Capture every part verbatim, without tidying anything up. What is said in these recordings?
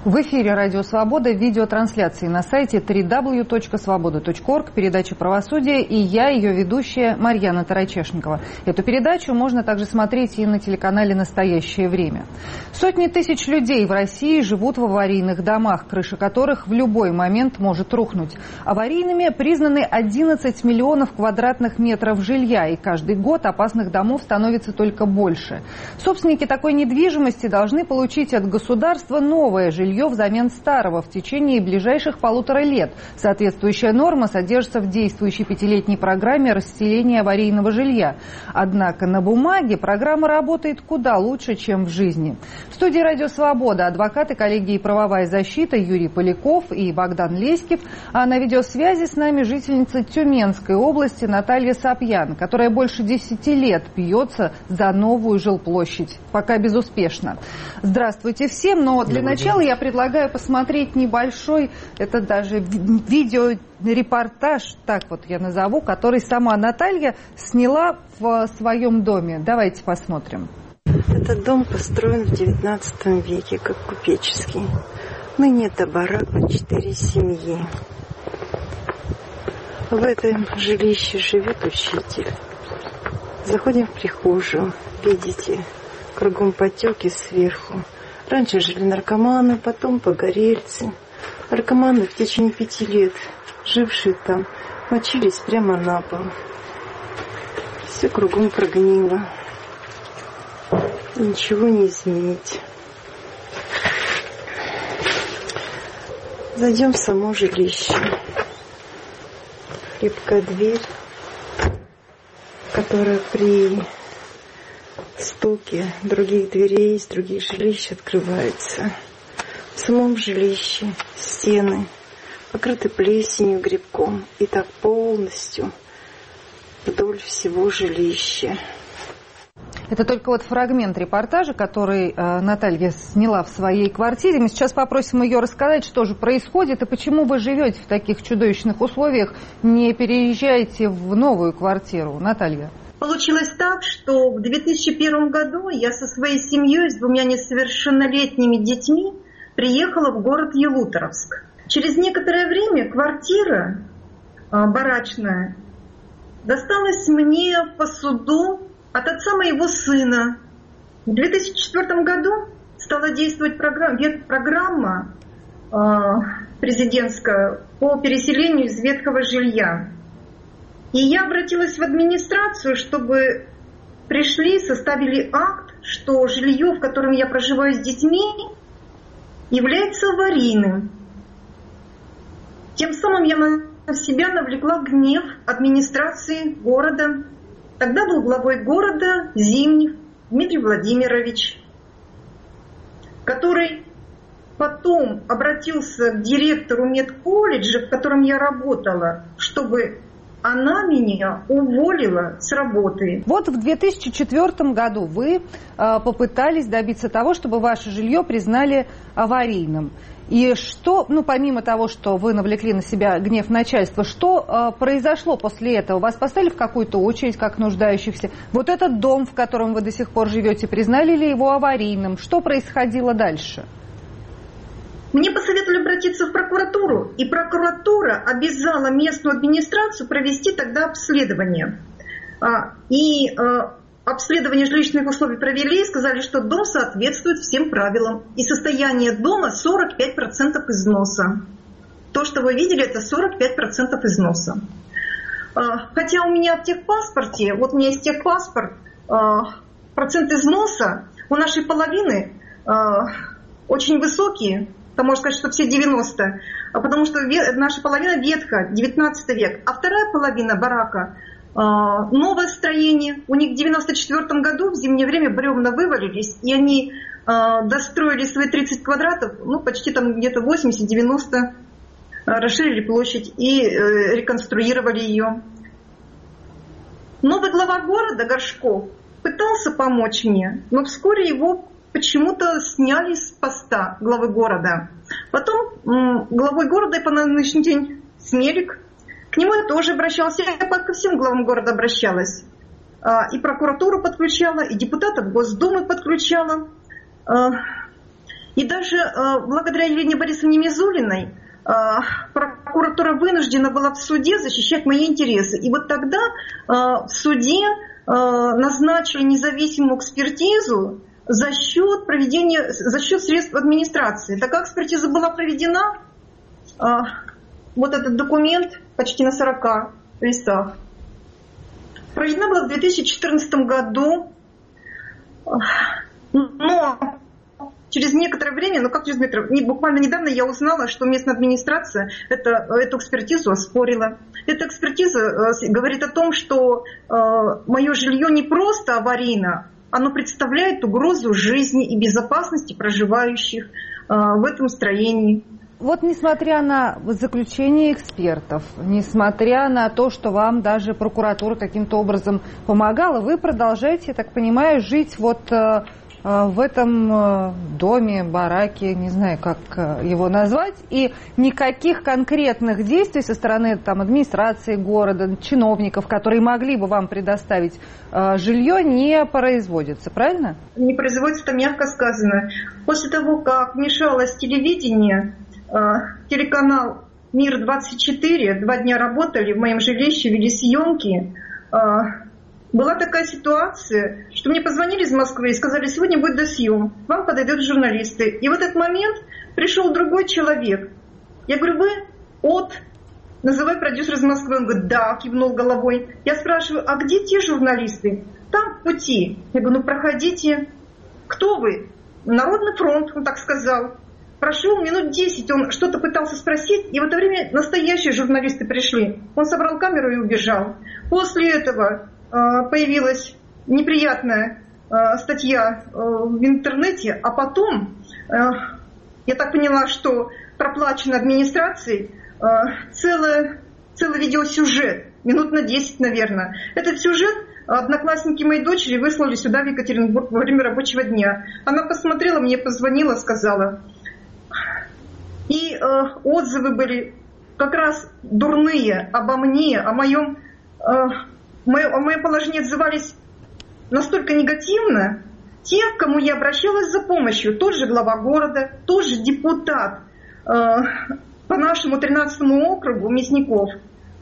В эфире «Радио Свобода», видеотрансляции на сайте дабл ю дабл ю дабл ю точка свобода точка орг, передача «Правосудие», и я, ее ведущая, Марьяна Тарачешникова. Эту передачу можно также смотреть и на телеканале «Настоящее время». Сотни тысяч людей в России живут в аварийных домах, крыша которых в любой момент может рухнуть. Аварийными признаны одиннадцать миллионов квадратных метров жилья, и каждый год опасных домов становится только больше. Собственники такой недвижимости должны получить от государства новое жилье взамен старого в течение ближайших полутора лет. Соответствующая норма содержится в действующей пятилетней программе расселения аварийного жилья. Однако на бумаге программа работает куда лучше, чем в жизни. В студии «Радио Свобода» адвокаты коллегии «Правовая защита» Юрий Поляков и Богдан Леськев, а на видеосвязи с нами жительница Тюменской области Наталья Сапьян, которая больше десяти лет бьется за новую жилплощадь. Пока безуспешно. Здравствуйте всем, но для начала я предлагаю посмотреть небольшой, это даже видеорепортаж, так вот я назову, который сама Наталья сняла в своем доме. Давайте посмотрим. Этот дом построен в девятнадцатом веке, как купеческий. Ныне это барак на четыре семьи. В этом жилище живет учитель. Заходим в прихожую, видите, кругом потеки сверху. Раньше жили наркоманы, потом погорельцы. Наркоманы в течение пяти лет, жившие там, мочились прямо на пол. Все кругом прогнило. Ничего не изменить. Зайдем в само жилище. Крепкая дверь, которая при стуке других дверей из других жилищ открывается. В самом жилище стены покрыты плесенью, грибком. И так полностью вдоль всего жилища. Это только вот фрагмент репортажа, который э, Наталья сняла в своей квартире. Мы сейчас попросим ее рассказать, что же происходит и почему вы живете в таких чудовищных условиях, не переезжаете в новую квартиру. Наталья. Получилось так, что в две тысячи первом году я со своей семьей, с двумя несовершеннолетними детьми, приехала в город Ялуторовск. Через некоторое время квартира э, барачная досталась мне по суду от отца моего сына. В две тысячи четвёртом году стала действовать программа, программа э, президентская по переселению из ветхого жилья. И я обратилась в администрацию, чтобы пришли, составили акт, что жилье, в котором я проживаю с детьми, является аварийным. Тем самым я на себя навлекла гнев администрации города. Тогда был главой города Зимнев Дмитрий Владимирович, который потом обратился к директору медколледжа, в котором я работала, чтобы она меня уволила с работы. Вот в две тысячи четвёртом году вы э, попытались добиться того, чтобы ваше жилье признали аварийным. И что, ну помимо того, что вы навлекли на себя гнев начальства, что э, произошло после этого? Вас поставили в какую-то очередь как нуждающихся? Вот этот дом, в котором вы до сих пор живете, признали ли его аварийным? Что происходило дальше? Мне посоветовали обратиться в прокуратуру, и прокуратура обязала местную администрацию провести тогда обследование. И обследование жилищных условий провели и сказали, что дом соответствует всем правилам. И состояние дома сорок пять процентов износа. То, что вы видели, это сорок пять процентов износа. Хотя у меня в техпаспорте, вот у меня есть техпаспорт, процент износа у нашей половины очень высокий. Там можно сказать, что все девяносто, потому что наша половина ветха, девятнадцатый век, а вторая половина барака новое строение. У них в девяносто четвёртом году в зимнее время бревна вывалились, и они достроили свои тридцать квадратов, ну почти там где-то восемьдесят-девяносто, расширили площадь и реконструировали ее. Новый глава города Горшков пытался помочь мне, но вскоре его почему-то сняли с поста главы города. Потом м, главой города и по нынешний день Смелик. К нему я тоже обращалась. Я ко всем главам города обращалась. А, и прокуратуру подключала, и депутатов Госдумы подключала. А, И даже благодаря Елене Борисовне Мизулиной прокуратура вынуждена была в суде защищать мои интересы. И вот тогда в суде назначили независимую экспертизу за счет проведения, за счет средств администрации. Такая экспертиза была проведена, вот этот документ почти на сорока листах, проведена была в две тысячи четырнадцатом году, но через некоторое время, ну как через некоторое, буквально недавно я узнала, что местная администрация это, эту экспертизу оспорила. Эта экспертиза говорит о том, что э, мое жилье не просто аварийно, оно представляет угрозу жизни и безопасности проживающих э, в этом строении. Вот несмотря на заключение экспертов, несмотря на то, что вам даже прокуратура каким-то образом помогала, вы продолжаете, я так понимаю, жить вот э, в этом доме, бараке, не знаю, как его назвать, и никаких конкретных действий со стороны там, администрации города, чиновников, которые могли бы вам предоставить э, жилье, не производится, правильно? Не производится, это мягко сказано. После того, как вмешалось телевидение, э, телеканал «Мир двадцать четыре», два дня работали в моем жилище, вели съемки, э, была такая ситуация, что мне позвонили из Москвы и сказали, сегодня будет досъем, вам подойдут журналисты. И в этот момент пришел другой человек. Я говорю, вы от, называй продюсер из Москвы. Он говорит, да, кивнул головой. Я спрашиваю, а где те журналисты? Там в пути. Я говорю, ну проходите. Кто вы? Народный фронт, он так сказал. Прошел минут десять, он что-то пытался спросить, и в это время настоящие журналисты пришли. Он собрал камеру и убежал. После этого появилась неприятная э, статья э, в интернете, а потом э, я так поняла, что проплачено администрацией э, целый, целый видеосюжет, минут на десять, наверное. Этот сюжет одноклассники моей дочери выслали сюда, в Екатеринбург, во время рабочего дня. Она посмотрела, мне позвонила, сказала. И э, отзывы были как раз дурные обо мне, о моем... Э, Мое, мое положение отзывались настолько негативно, те, к кому я обращалась за помощью, тот же глава города, тот же депутат э, по нашему тринадцатому округу Мясников.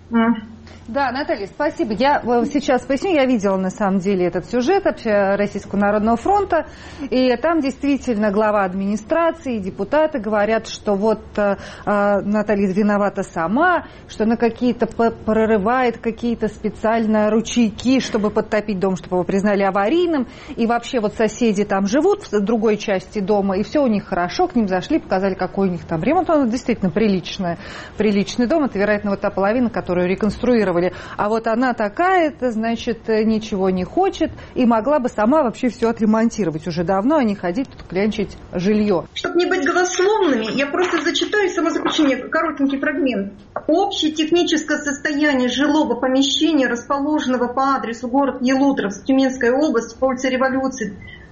Да, Наталья, спасибо. Я сейчас поясню, я видела на самом деле этот сюжет Российского народного фронта, и там действительно глава администрации, депутаты говорят, что вот э, Наталья виновата сама, что она какие-то прорывает какие-то специально ручейки, чтобы подтопить дом, чтобы его признали аварийным, и вообще вот соседи там живут в другой части дома, и все у них хорошо, к ним зашли, показали, какой у них там ремонт, он действительно приличный, приличный дом, это, вероятно, вот та половина, которую реконструировали. А вот она такая-то, значит, ничего не хочет и могла бы сама вообще все отремонтировать уже давно, а не ходить тут клянчить жилье. Чтобы не быть голословными, я просто зачитаю самозаключение, коротенький фрагмент. Общее техническое состояние жилого помещения, расположенного по адресу город Елутровск, Тюменская область, по улице Революции,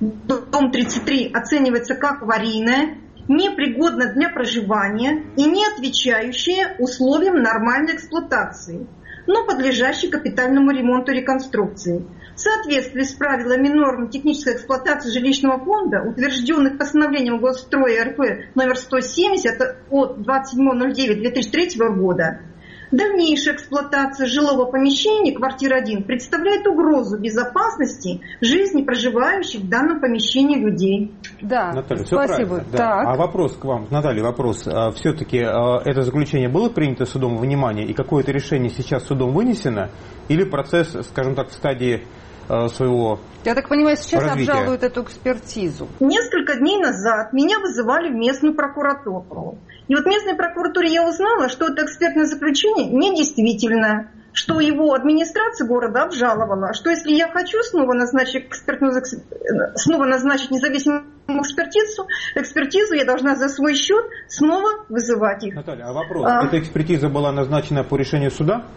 дом тридцать три, оценивается как аварийное, непригодно для проживания и не отвечающее условиям нормальной эксплуатации, но подлежащий капитальному ремонту и реконструкции. В соответствии с правилами норм технической эксплуатации жилищного фонда, утвержденных постановлением Госстроя РФ номер сто семьдесят от двадцать седьмого ноль девятого две тысячи третьего года, дальнейшая эксплуатация жилого помещения, квартира один, представляет угрозу безопасности жизни проживающих в данном помещении людей. Да, Наталья, спасибо. Да. А вопрос к вам, Наталья, вопрос. Все-таки это заключение было принято судом во внимание, и какое-то решение сейчас судом вынесено, или процесс, скажем так, в стадии своего Я так понимаю, сейчас развития. Обжалуют эту экспертизу. Несколько дней назад меня вызывали в местную прокуратуру. И вот в местной прокуратуре я узнала, что это экспертное заключение недействительное, что его администрация города обжаловала, что если я хочу снова назначить, экспертную, снова назначить независимую экспертизу, экспертизу, я должна за свой счет снова вызывать их. Наталья, а вопрос, а... эта экспертиза была назначена по решению суда?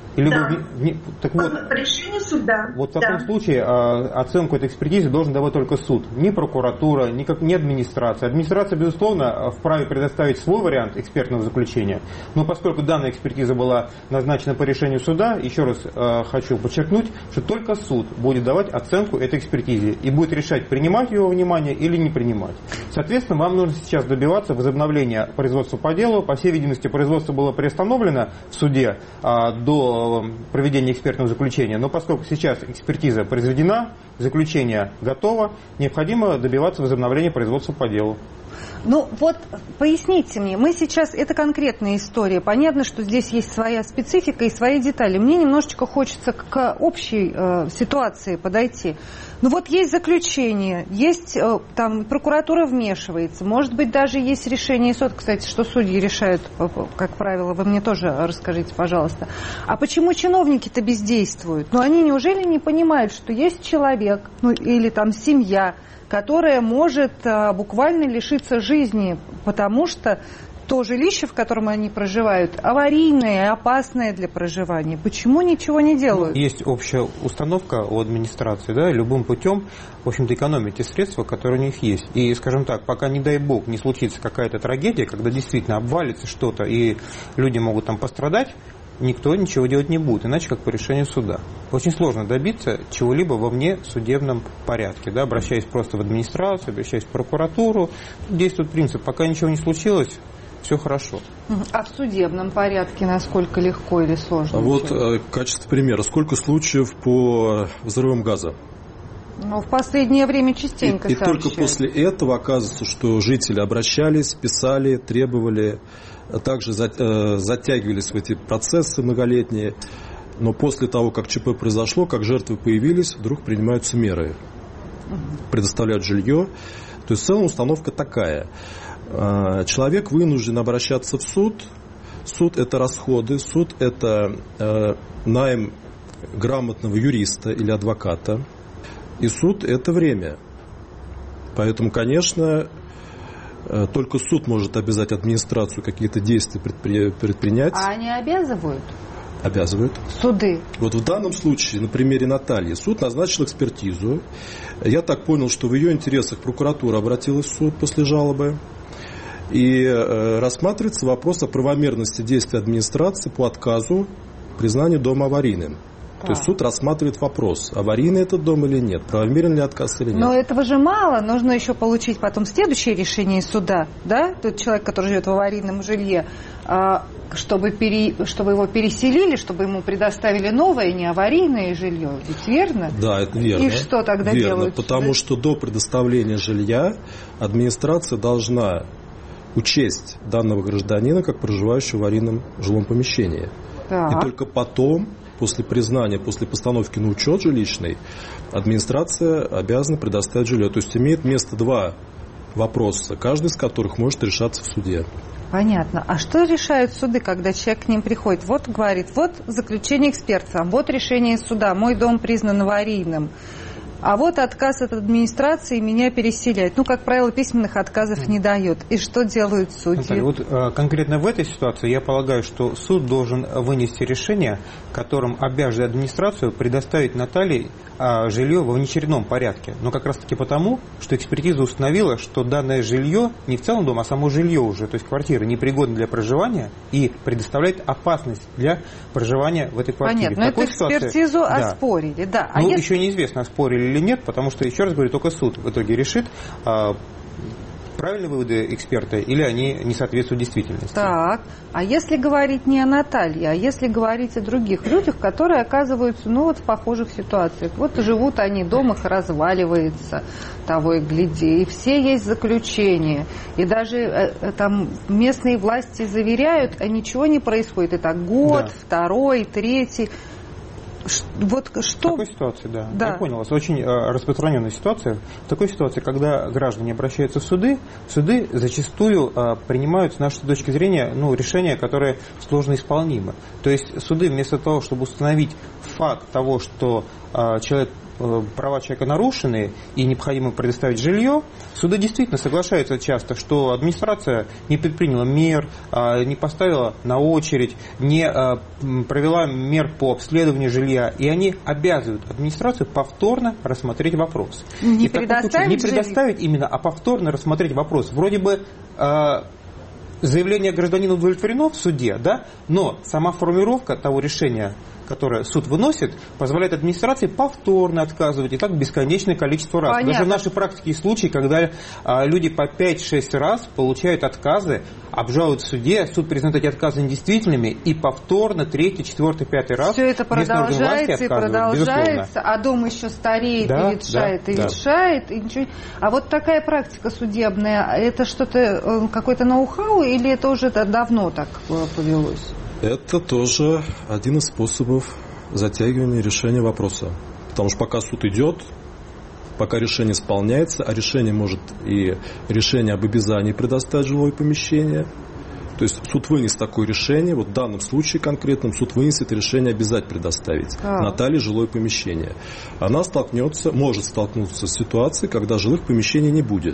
Или да. вы, не, так вот, по решению суда. Вот в да. таком случае а, оценку этой экспертизы должен давать только суд. Ни прокуратура, ни, как, ни администрация. Администрация, безусловно, вправе предоставить свой вариант экспертного заключения. Но поскольку данная экспертиза была назначена по решению суда, еще раз а, хочу подчеркнуть, что только суд будет давать оценку этой экспертизе и будет решать, принимать его внимание или не принимать. Соответственно, вам нужно сейчас добиваться возобновления производства по делу. По всей видимости, производство было приостановлено в суде а, до проведения экспертного заключения, но поскольку сейчас экспертиза произведена, заключение готово, необходимо добиваться возобновления производства по делу. Ну вот, поясните мне, мы сейчас, это конкретная история, понятно, что здесь есть своя специфика и свои детали. Мне немножечко хочется к общей э, ситуации подойти. Ну вот есть заключение, есть, э, там, прокуратура вмешивается, может быть, даже есть решение суд, кстати, что судьи решают, как правило, вы мне тоже расскажите, пожалуйста. А почему чиновники-то бездействуют? Ну они неужели не понимают, что есть человек, ну или там семья, которая может а, буквально лишиться жизни, потому что то жилище, в котором они проживают, аварийное, опасное для проживания. Почему ничего не делают? Есть общая установка у администрации, да, любым путем, в общем-то, экономить те средства, которые у них есть. И, скажем так, пока, не дай бог, не случится какая-то трагедия, когда действительно обвалится что-то и люди могут там пострадать, никто ничего делать не будет, иначе как по решению суда. Очень сложно добиться чего-либо во внесудебном порядке, да, обращаясь просто в администрацию, обращаясь в прокуратуру. Действует принцип, пока ничего не случилось, все хорошо. А в судебном порядке насколько легко или сложно? А вот в качестве примера, сколько случаев по взрывам газа? Ну, в последнее время частенько И, и только после этого оказывается, что жители обращались, писали, требовали, также затягивались в эти процессы многолетние. Но после того, как ЧП произошло, как жертвы появились, вдруг принимаются меры. Предоставляют жилье. То есть в целом установка такая. Человек вынужден обращаться в суд. Суд – это расходы, суд – это найм грамотного юриста или адвоката. И суд – это время. Поэтому, конечно, только суд может обязать администрацию какие-то действия предпри... предпринять. А они обязывают? Обязывают. Суды? Вот в данном случае, на примере Натальи, суд назначил экспертизу. Я так понял, что в ее интересах прокуратура обратилась в суд после жалобы. И рассматривается вопрос о правомерности действий администрации по отказу признания дома аварийным. Да. То есть суд рассматривает вопрос, аварийный этот дом или нет, правомерен ли отказ или нет. Но этого же мало, нужно еще получить потом следующее решение суда, да, тот человек, который живет в аварийном жилье, чтобы, пере, чтобы его переселили, чтобы ему предоставили новое, не аварийное жилье, ведь верно? Да, это верно. И что тогда верно, делают? Потому что до предоставления жилья администрация должна учесть данного гражданина как проживающего в аварийном жилом помещении. Так. И только потом, после признания, после постановки на учет жилищный, администрация обязана предоставить жилье. То есть имеет место два вопроса, каждый из которых может решаться в суде. Понятно. А что решают суды, когда человек к ним приходит? Вот говорит, вот заключение эксперта, вот решение суда, мой дом признан аварийным. А вот отказ от администрации меня переселяет. Ну, как правило, письменных отказов не дает. И что делают судьи? Наталья, вот э, конкретно в этой ситуации я полагаю, что суд должен вынести решение, которым обяжет администрацию предоставить Наталье э, жилье во внеочередном порядке. Но как раз-таки потому, что экспертиза установила, что данное жилье не в целом дом, а само жилье уже, то есть квартира, непригодна для проживания и предоставляет опасность для проживания в этой квартире. Понятно, но эту экспертизу ситуации, оспорили, да. да. А ну, если... еще неизвестно, оспорили или нет, потому что, еще раз говорю, только суд в итоге решит, а, правильные выводы эксперта или они не соответствуют действительности. Так, а если говорить не о Наталье, а если говорить о других людях, которые оказываются, ну, вот в похожих ситуациях. Вот живут они, дом их разваливается, того и гляди, и все есть заключения. И даже э, там местные власти заверяют, а ничего не происходит. Это год, да. второй, третий. Вот что... В такой ситуации, да. да. Я понял вас. Очень э, распространенная ситуация. В такой ситуации, когда граждане обращаются в суды, суды зачастую э, принимают, с нашей точки зрения, ну, решения, которые сложно исполнимы. То есть суды вместо того, чтобы установить факт того, что э, человек права человека нарушены и необходимо предоставить жилье, суды действительно соглашаются часто, что администрация не предприняла мер, не поставила на очередь, не провела мер по обследованию жилья, и они обязывают администрацию повторно рассмотреть вопрос. Не и предоставить, не предоставить именно, а повторно рассмотреть вопрос. Вроде бы заявление гражданина удовлетворено в суде, да, но сама формулировка того решения, которое суд выносит, позволяет администрации повторно отказывать, и так бесконечное количество раз. Понятно. Даже в нашей практике есть случаи, когда а, люди по пять-шесть раз получают отказы, обжалуют в суде, суд признает эти отказы недействительными, и повторно третий, четвертый, пятый раз все это продолжается и продолжается, безусловно. А дом еще стареет, да, и ветшает, да, и да. ветшает, и ничего. А вот такая практика судебная, это что-то, какой-то ноу-хау, или это уже давно так повелось? Это тоже один из способов затягивания решения вопроса. Потому что пока суд идет, пока решение исполняется, а решение может и решение об обязании предоставить жилое помещение. То есть суд вынес такое решение, вот в данном случае конкретном суд вынесет решение обязать предоставить а. Наталье жилое помещение. Она столкнется, может столкнуться с ситуацией, когда жилых помещений не будет.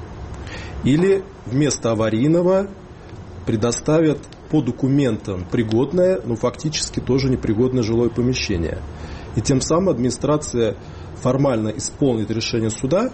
Или вместо аварийного предоставят по документам пригодное, но фактически тоже непригодное жилое помещение. И тем самым администрация формально исполнит решение суда,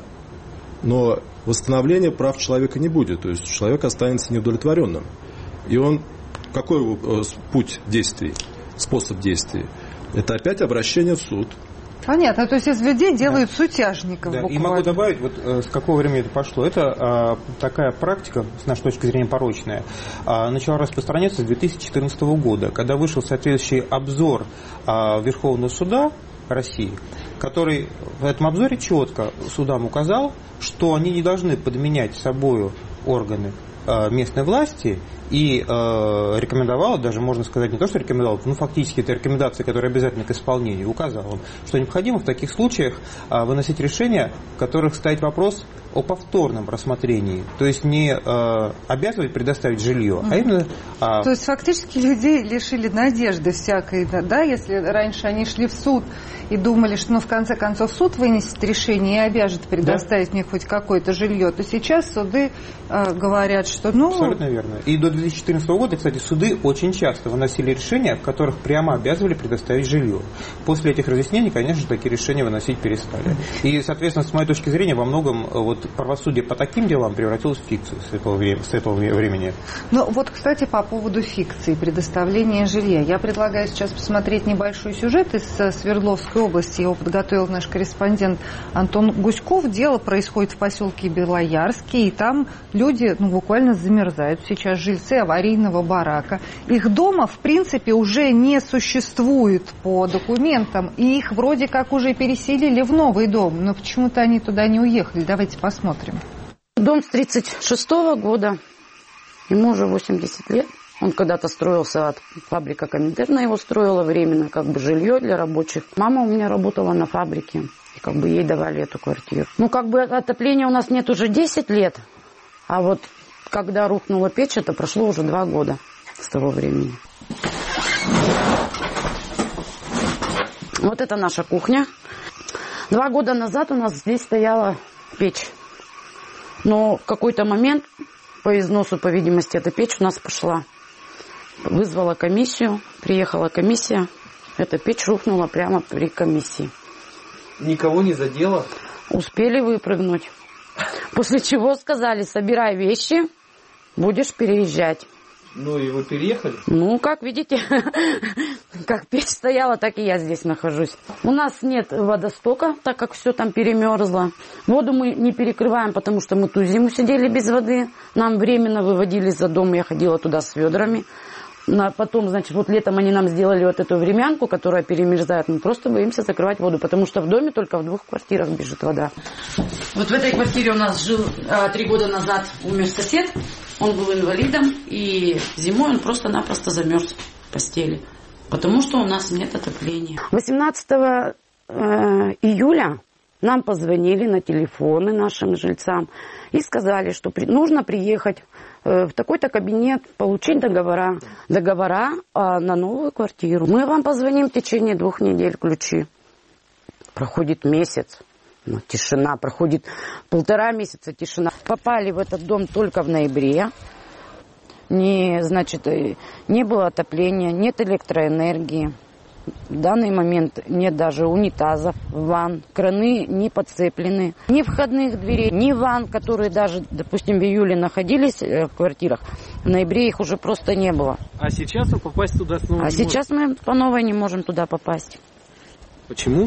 но восстановления прав человека не будет. То есть человек останется неудовлетворенным. И он, какой его путь действий, способ действий? Это опять обращение в суд. Понятно, то есть из людей делают да. сутяжников. Да. И могу добавить, вот с какого времени это пошло. Это а, такая практика, с нашей точки зрения порочная, а, начала распространяться с две тысячи четырнадцатого года, когда вышел соответствующий обзор а, Верховного суда России, который в этом обзоре четко судам указал, что они не должны подменять собою органы а, местной власти, и э, рекомендовал, даже можно сказать не то, что рекомендовал, но фактически это рекомендация, которая обязательно к исполнению, указал, что необходимо в таких случаях э, выносить решения, в которых стоит вопрос о повторном рассмотрении, то есть не э, обязывать предоставить жилье, mm-hmm. а именно... Э, то есть фактически людей лишили надежды всякой, да, если раньше они шли в суд и думали, что ну, в конце концов суд вынесет решение и обяжет предоставить да. мне хоть какое-то жилье, то сейчас суды э, говорят, что ну... Абсолютно верно. И до две тысячи четырнадцатого года, кстати, суды очень часто выносили решения, в которых прямо обязывали предоставить жилье. После этих разъяснений, конечно же, такие решения выносить перестали. И, соответственно, с моей точки зрения, во многом вот правосудие по таким делам превратилось в фикцию с этого, с этого времени. Ну вот, кстати, по поводу фикции, предоставления жилья. Я предлагаю сейчас посмотреть небольшой сюжет из Свердловской области. Его подготовил наш корреспондент Антон Гуськов. Дело происходит в поселке Белоярский, и там люди ну, буквально замерзают. Сейчас жильцы аварийного барака. Их дома, в принципе, уже не существует по документам, и их вроде как уже переселили в новый дом, но почему-то они туда не уехали. Давайте посмотрим. Дом с тридцать шестого года, ему уже восемьдесят лет. Он когда-то строился, от фабрика Коминтерна его строила временно, как бы жилье для рабочих. Мама у меня работала на фабрике, и как бы ей давали эту квартиру. Ну, как бы отопления у нас нет уже десять лет, а вот когда рухнула печь, это прошло уже два года с того времени. Вот это наша кухня. Два года назад у нас здесь стояла печь. Но в какой-то момент по износу, по видимости, эта печь у нас пошла. Вызвала комиссию, приехала комиссия. Эта печь рухнула прямо при комиссии. Никого не задело? Успели выпрыгнуть. После чего сказали, собирай вещи, будешь переезжать. Ну и вы переехали? Ну, как видите, как печь стояла, так и я здесь нахожусь. У нас нет водостока, так как все там перемерзло. Воду мы не перекрываем, потому что мы ту зиму сидели без воды. Нам временно выводили за дом, я ходила туда с ведрами. Потом, значит, вот летом они нам сделали вот эту времянку, которая перемерзает. Мы просто боимся закрывать воду, потому что в доме только в двух квартирах бежит вода. Вот в этой квартире у нас жил а, три года назад умер сосед. Он был инвалидом, и зимой он просто-напросто замерз в постели, потому что у нас нет отопления. восемнадцатого июля нам позвонили на телефоны нашим жильцам и сказали, что при, нужно приехать в такой-то кабинет, получить договора, договора а, на новую квартиру. Мы вам позвоним в течение двух недель, ключи. проходит месяц, ну, тишина, проходит полтора месяца тишина. Попали в этот дом только в ноябре. Не, значит, не было отопления, нет электроэнергии. В данный момент нет даже унитазов, ванн, краны не подцеплены, ни входных дверей, ни ванн, которые даже, допустим, в июле находились в квартирах, в ноябре их уже просто не было. А сейчас вы попасть туда снова А не сейчас можете? мы по новой не можем туда попасть. Почему?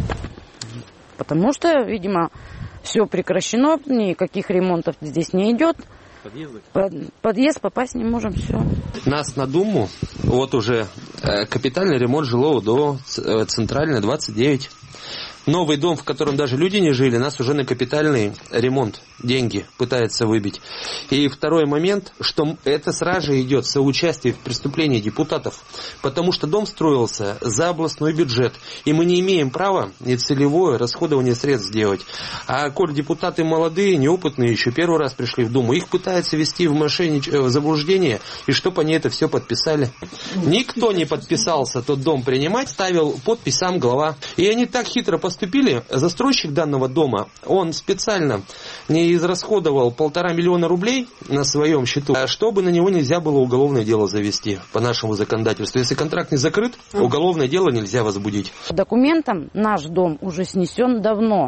Потому что, видимо, все прекращено, никаких ремонтов здесь не идет. Подъезды? Под, подъезд попасть не можем, все. Нас на Думу, вот уже э, капитальный ремонт жилого до э, Центральной двадцать девять. Новый дом, в котором даже люди не жили, нас уже на капитальный ремонт деньги пытается выбить. И второй момент, что это сразу же идет соучастие в преступлении депутатов, потому что дом строился за областной бюджет, и мы не имеем права нецелевое расходование средств делать. А коль депутаты молодые, неопытные, еще первый раз пришли в Думу, их пытаются ввести в мошеннич... в заблуждение, и чтоб они это все подписали. Никто не подписался тот дом принимать, ставил подпись сам глава. И они так хитро поступили, застройщик данного дома, он специально не израсходовал полтора миллиона рублей на своем счету, чтобы на него нельзя было уголовное дело завести по нашему законодательству. Если контракт не закрыт, уголовное дело нельзя возбудить. Документом наш дом уже снесен давно.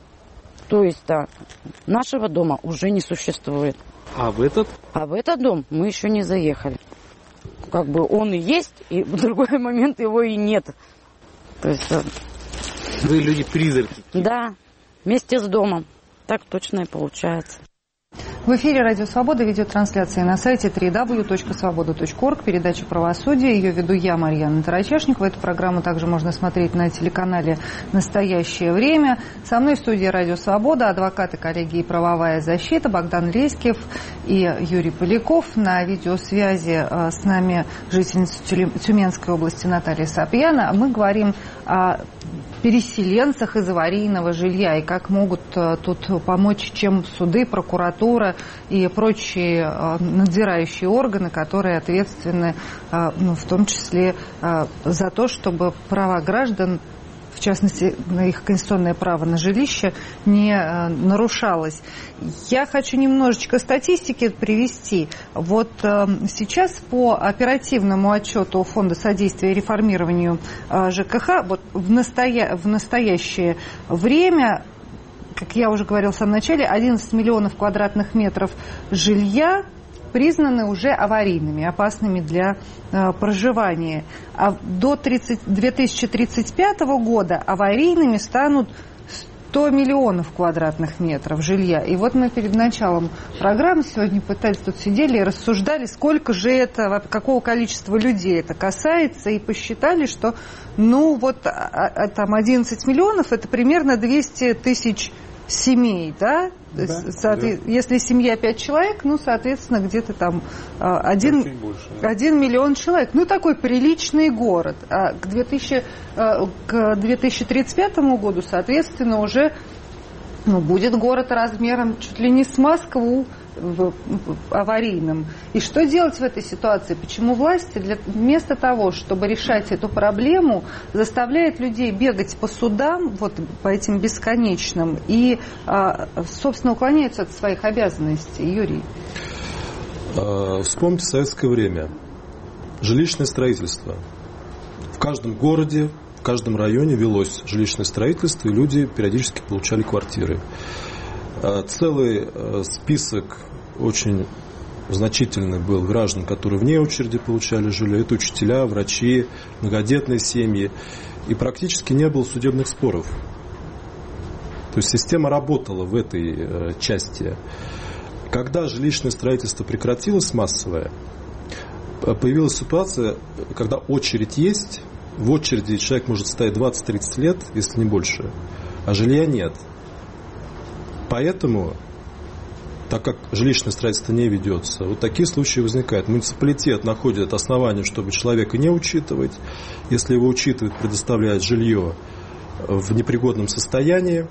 То есть да, нашего дома уже не существует. А в этот? А в этот дом мы еще не заехали. Как бы он и есть, и в другой момент его и нет. То есть... Вы люди-призраки. Да, вместе с домом. Так точно и получается. В эфире «Радио Свобода», видеотрансляция на сайте дабл ю дабл ю дабл ю точка свобода точка орг, передача «Правосудие». Ее веду я, Марьяна Тарачешникова. Эту программу также можно смотреть на телеканале «Настоящее время». Со мной в студии «Радио Свобода» адвокаты, коллеги и правовая защита Богдан Леськев и Юрий Поляков. На видеосвязи с нами жительница Тюменской области Наталья Сапьяна. Мы говорим о переселенцах из аварийного жилья и как могут тут помочь, чем суды, прокуратура и прочие надзирающие органы, которые ответственны, ну, в том числе за то, чтобы права граждан, в частности, на их конституционное право на жилище, не нарушалось. Я хочу немножечко статистики привести. Вот сейчас по оперативному отчету Фонда содействия реформированию ЖКХ, вот в, настоя... в настоящее время, как я уже говорила в самом начале, одиннадцать миллионов квадратных метров жилья признаны уже аварийными, опасными для э, проживания. А до две тысячи тридцать пятого года аварийными станут сто миллионов квадратных метров жилья. И вот мы перед началом программы сегодня пытались тут сидели и рассуждали, сколько же это, какого количества людей это касается, и посчитали, что ну вот а, а, там одиннадцать миллионов, это примерно двести тысяч семей, да? Да, Соответ... да. Если семья пять человек, ну, соответственно, где-то там один, больше, да. один миллион человек. Ну, такой приличный город. А к, две тысячи, к две тысячи тридцать пятому году, соответственно, уже ну, будет город размером чуть ли не с Москву, в, в, аварийным. И что делать в этой ситуации? Почему власти для, вместо того, чтобы решать эту проблему, заставляют людей бегать по судам, вот по этим бесконечным, и, а, собственно, уклоняются от своих обязанностей? Юрий. Вспомните советское время. Жилищное строительство. В каждом городе, в каждом районе велось жилищное строительство, и люди периодически получали квартиры. Целый список очень значительный был граждан, которые вне очереди получали жилье. Это учителя, врачи, многодетные семьи. И практически не было судебных споров. То есть система работала в этой части. Когда жилищное строительство прекратилось массовое, появилась ситуация, когда очередь есть, в очереди человек может стоять двадцать-тридцать лет, если не больше, а жилья нет. Поэтому, так как жилищное строительство не ведется, вот такие случаи возникают. Муниципалитет находит основания, чтобы человека не учитывать. Если его учитывают, предоставляет жилье в непригодном состоянии.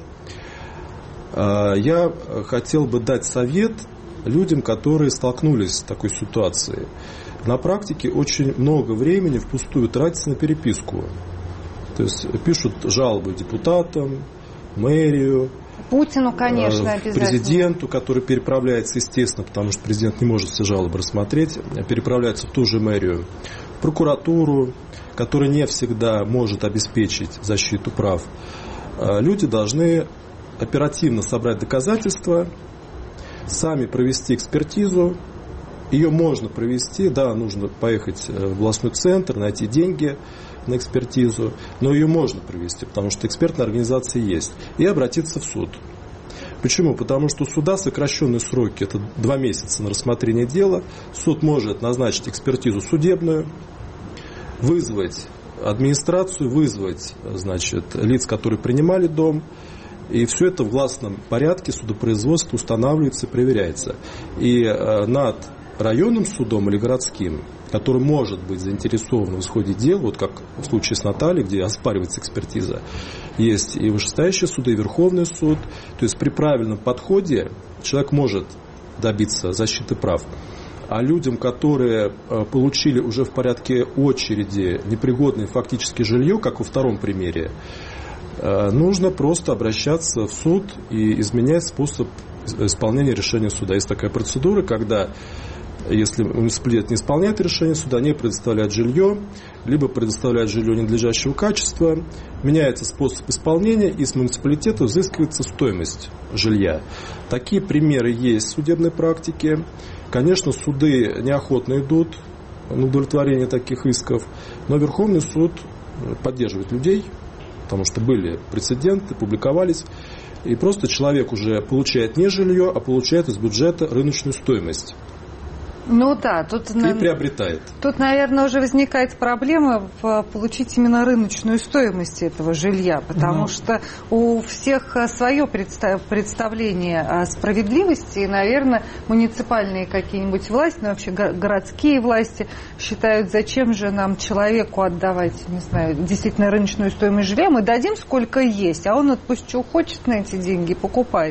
Я хотел бы дать совет людям, которые столкнулись с такой ситуацией. На практике очень много времени впустую тратится на переписку. То есть пишут жалобы депутатам, мэрию, Путину, конечно, обязательно. Президенту, который переправляется, естественно, потому что президент не может все жалобы рассмотреть, переправляется в ту же мэрию, прокуратуру, которая не всегда может обеспечить защиту прав. Люди должны оперативно собрать доказательства, сами провести экспертизу. Ее можно провести, да, нужно поехать в областной центр, найти деньги на экспертизу, но ее можно провести, потому что экспертная организация есть, и обратиться в суд. Почему? Потому что у суда сокращенные сроки, это два месяца на рассмотрение дела. Суд может назначить экспертизу судебную, вызвать администрацию, вызвать, значит, лиц, которые принимали дом, и все это в гласном порядке судопроизводства устанавливается и проверяется. И над районным судом или городским, который может быть заинтересован в исходе дела, вот как в случае с Натальей, где оспаривается экспертиза, есть и вышестоящие суды, и Верховный суд. То есть при правильном подходе человек может добиться защиты прав. А людям, которые получили уже в порядке очереди непригодное фактически жилье, как во втором примере, нужно просто обращаться в суд и изменять способ исполнения решения суда. Есть такая процедура, когда если муниципалитет не исполняет решение суда, они предоставляют жилье, либо предоставляют жилье ненадлежащего качества, меняется способ исполнения, и с муниципалитета взыскивается стоимость жилья. Такие примеры есть в судебной практике. Конечно, суды неохотно идут на удовлетворение таких исков, но Верховный суд поддерживает людей, потому что были прецеденты, публиковались, и просто человек уже получает не жилье, а получает из бюджета рыночную стоимость. Ну да, тут, и приобретает. Тут, наверное, уже возникает проблема в получить именно рыночную стоимость этого жилья, потому mm. что у всех свое представление о справедливости, и, наверное, муниципальные какие-нибудь власти, ну вообще городские власти считают, зачем же нам человеку отдавать, не знаю, действительно рыночную стоимость жилья, мы дадим сколько есть, а он вот пусть что хочет на эти деньги покупает.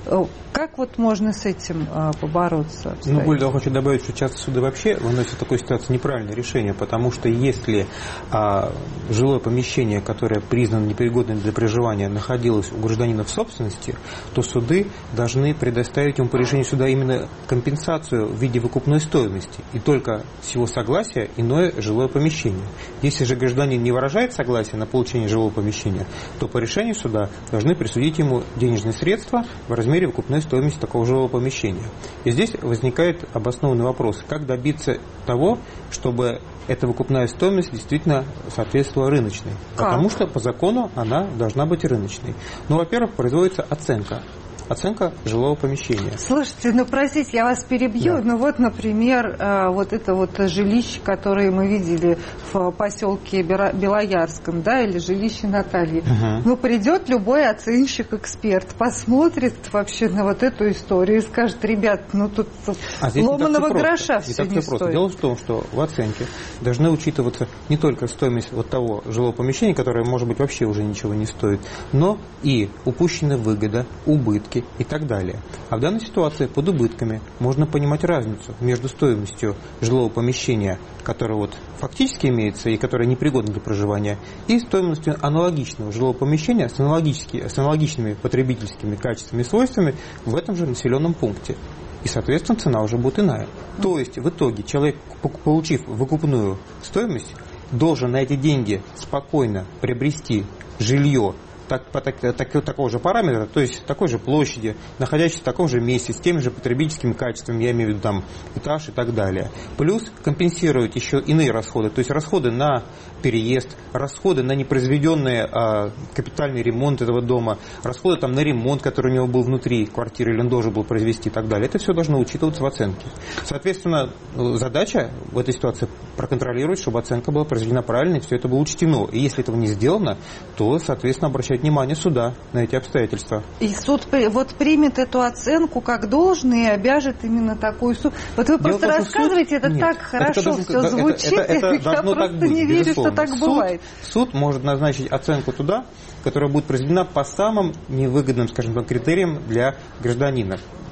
Как вот можно с этим а, побороться? Ну, более того, хочу добавить, что часто суды вообще выносят в такой ситуации неправильное решение, потому что если а, жилое помещение, которое признано непригодным для проживания, находилось у гражданина в собственности, то суды должны предоставить ему по решению суда именно компенсацию в виде выкупной стоимости, и только с его согласия иное жилое помещение. Если же гражданин не выражает согласие на получение жилого помещения, то по решению суда должны присудить ему денежные средства в размере выкупной стоимости такого жилого помещения. И здесь возникает обоснованный вопрос, как добиться того, чтобы эта выкупная стоимость действительно соответствовала рыночной. Как? Потому что по закону она должна быть рыночной. Ну, во-первых, производится оценка. Оценка жилого помещения. Слушайте, ну, простите, я вас перебью. Да. Ну, вот, например, вот это вот жилище, которое мы видели в поселке Белоярском, да, или жилище Натальи. Угу. Ну, придет любой оценщик-эксперт, посмотрит вообще на вот эту историю и скажет, ребят, ну, тут а ломаного гроша все не, не стоит. Просто. Дело в том, что в оценке должны учитываться не только стоимость вот того жилого помещения, которое, может быть, вообще уже ничего не стоит, но и упущенная выгода, убытки и так далее. А в данной ситуации под убытками можно понимать разницу между стоимостью жилого помещения, которое вот фактически имеется и которое непригодно для проживания, и стоимостью аналогичного жилого помещения с, аналогически, с аналогичными потребительскими качествами и свойствами в этом же населенном пункте. И, соответственно, цена уже будет иная. То есть, в итоге, человек, получив выкупную стоимость, должен на эти деньги спокойно приобрести жилье Так, по так, так, такого же параметра, то есть такой же площади, находящейся в таком же месте, с теми же потребительскими качествами, я имею в виду там этаж и так далее. Плюс компенсировать еще иные расходы, то есть расходы на переезд, расходы на непроизведенный а, капитальный ремонт этого дома, расходы там на ремонт, который у него был внутри квартиры или он должен был произвести и так далее. Это все должно учитываться в оценке. Соответственно, задача в этой ситуации проконтролировать, чтобы оценка была произведена правильно и все это было учтено. И если этого не сделано, то, соответственно, обращать внимание суда на эти обстоятельства. И суд вот примет эту оценку как должное и обяжет именно такую сумму. Вот вы Дело просто том, рассказываете, суд... это Нет, так хорошо это все должен, звучит, это, это, это я просто быть, не верю, безусловно. Что так суд, бывает. Суд может назначить оценку туда, которая будет произведена по самым невыгодным, скажем так, критериям для гражданина.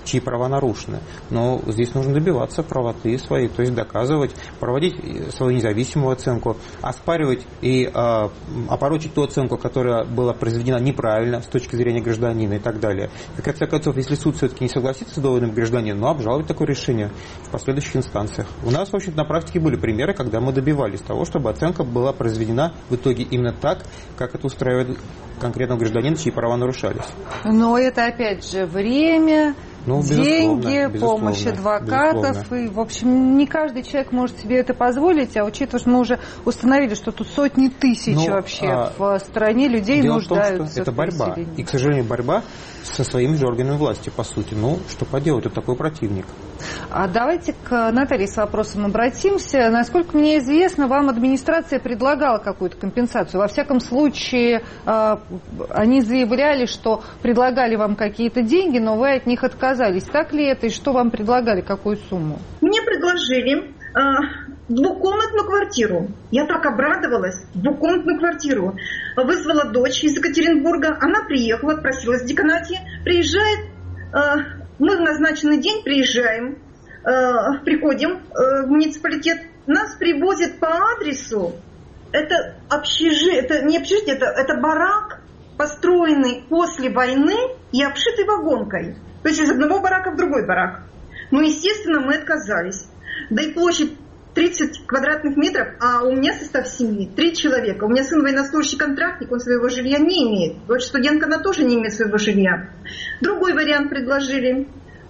чьи права нарушены. Но здесь нужно добиваться правоты своей, то есть доказывать, проводить свою независимую оценку, оспаривать и э, опорочить ту оценку, которая была произведена неправильно с точки зрения гражданина и так далее. И, в конце концов, если суд все-таки не согласится с доводом гражданина, ну, обжаловать такое решение в последующих инстанциях. У нас, в общем-то, на практике были примеры, когда мы добивались того, чтобы оценка была произведена в итоге именно так, как это устраивает конкретного гражданина, чьи права нарушались. Но это, опять же, время... Ну, деньги, безусловно, помощь адвокатов. безусловно. И, в общем, не каждый человек может себе это позволить, а учитывая, что мы уже установили, что тут сотни тысяч ну, вообще а... в стране людей Дело нуждаются. В том, что это в борьба. переселении. И, к сожалению, борьба со своими же органами власти, по сути. Ну, что поделать, это такой противник. А давайте к Наталье с вопросом обратимся. Насколько мне известно, вам администрация предлагала какую-то компенсацию. Во всяком случае, они заявляли, что предлагали вам какие-то деньги, но вы от них отказались. Так ли это? И что вам предлагали? Какую сумму? Мне предложили э, двухкомнатную квартиру. Я так обрадовалась. Двухкомнатную квартиру. Вызвала дочь из Екатеринбурга. Она приехала, отпросилась в деканате. Приезжает. Э, мы в назначенный день приезжаем. Э, приходим э, в муниципалитет. Нас привозят по адресу. Это общежитие. Это не общежитие, это, это барак, построенный после войны и обшитый вагонкой. То есть из одного барака в другой барак. Ну, естественно, мы отказались. Да и площадь тридцать квадратных метров, а у меня состав семьи три человека. У меня сын военнослужащий контрактник, он своего жилья не имеет. Вот студентка, она тоже не имеет своего жилья. Другой вариант предложили.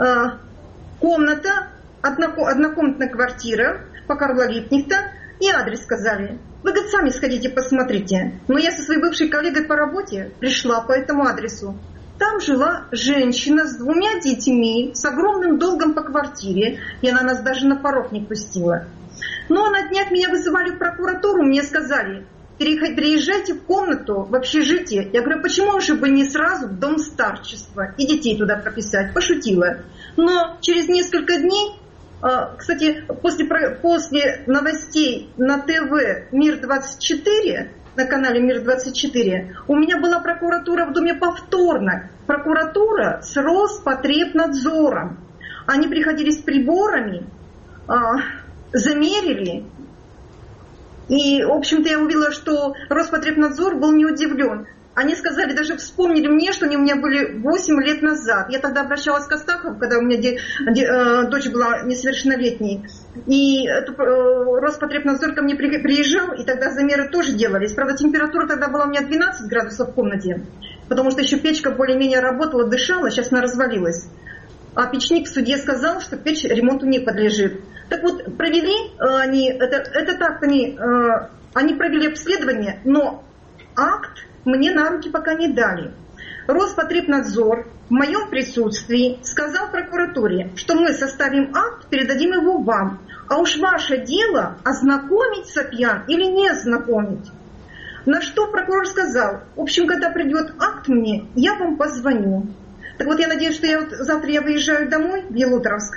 Комната, однокомнатная квартира по Карла Липкнехта. И адрес сказали. Вы, говорит, сами сходите, посмотрите. Но я со своей бывшей коллегой по работе пришла по этому адресу. Там жила женщина с двумя детьми, с огромным долгом по квартире, и она нас даже на порог не пустила. Но на днях меня вызывали в прокуратуру, мне сказали, переезжайте в комнату, в общежитие. Я говорю, почему же бы не сразу в дом старчества и детей туда прописать? Пошутила. Но через несколько дней, кстати, после, после новостей на ТВ «Мир двадцать четыре», на канале «Мир двадцать четыре», у меня была прокуратура в доме повторно. Прокуратура с Роспотребнадзором. Они приходили с приборами, а, замерили. И, в общем-то, я увидела, что Роспотребнадзор был не удивлен. Они сказали, даже вспомнили мне, что они у меня были восемь лет назад. Я тогда обращалась к Астахову, когда у меня де, де, э, дочь была несовершеннолетней. И это, э, Роспотребнадзор ко мне при, приезжал, и тогда замеры тоже делались. Правда, температура тогда была у меня двенадцать градусов в комнате, потому что еще печка более-менее работала, дышала, сейчас она развалилась. А печник в суде сказал, что печь ремонту не подлежит. Так вот, провели э, они, это, это так, они, э, они провели обследование, но акт мне на руки пока не дали. Роспотребнадзор в моем присутствии сказал прокуратуре, что мы составим акт, передадим его вам. А уж ваше дело ознакомить Сапьян или не ознакомить. На что прокурор сказал, в общем, когда придет акт мне, я вам позвоню. Так вот, я надеюсь, что я вот завтра я выезжаю домой в Елуторовск,